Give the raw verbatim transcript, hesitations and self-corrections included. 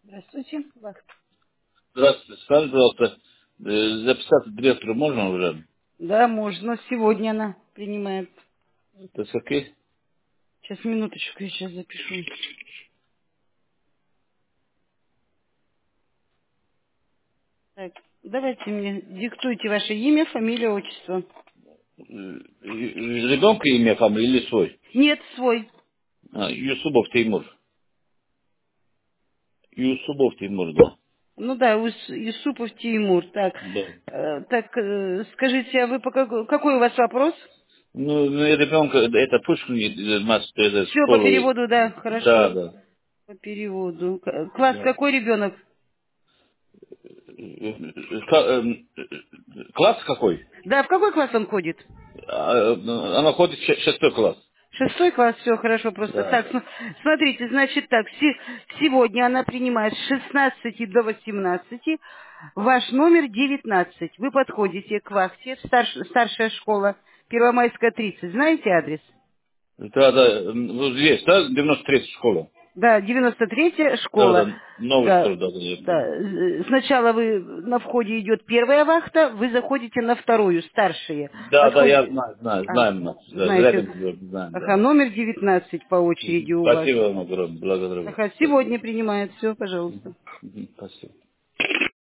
Здравствуйте, вахт. Здравствуйте. Скажите, пожалуйста, э, записаться к директору можно уже? Да, можно. Сегодня она принимает. Это с каких? Сейчас, минуточку, я сейчас запишу. Так, давайте мне диктуйте ваше имя, фамилия, отчество. Э, Ребенка имя, фамилия или свой? Нет, свой. А, Юсупов Тимур. Юсупов Тимур, да. Ну да, Ус- Юсупов Тимур. Так, Да. э, так э, скажите, а вы по какой, какой у вас вопрос? Ну, ну, ребенка, это Пушкин, э, мать, это Все по школа. переводу, да, Да, хорошо. да. По переводу. К- Класс Да. какой ребенок? Э, э, ка- э, э, Класс какой? Да, в какой класс он ходит? А, э, Она ходит в ше- шестой класс. Шестой класс, все хорошо просто. Да. Так, см- смотрите, значит так, се- сегодня она принимает с шестнадцати до восемнадцати, ваш номер девятнадцать. Вы подходите к вахте, старш- старшая школа, Первомайская тридцать, знаете адрес? Да, да, э, ну, есть, да, девяносто третья школа. Да, девяносто третья Да, школа. да, новая Да, школа, да, да, я да. понял. Э, Сначала вы на входе идет первая вахта, вы заходите на вторую, старшие. Да, да, я Подходите. знаю, знаю, А, знаем нас. Да, знаете. рядом живем, знаем, Ага, да. номер девятнадцать по очереди Мгм. у вас. Спасибо вам огромное, благодарю вас. Ага, Спасибо. сегодня принимает все, пожалуйста. Мгм. Мгм. Спасибо.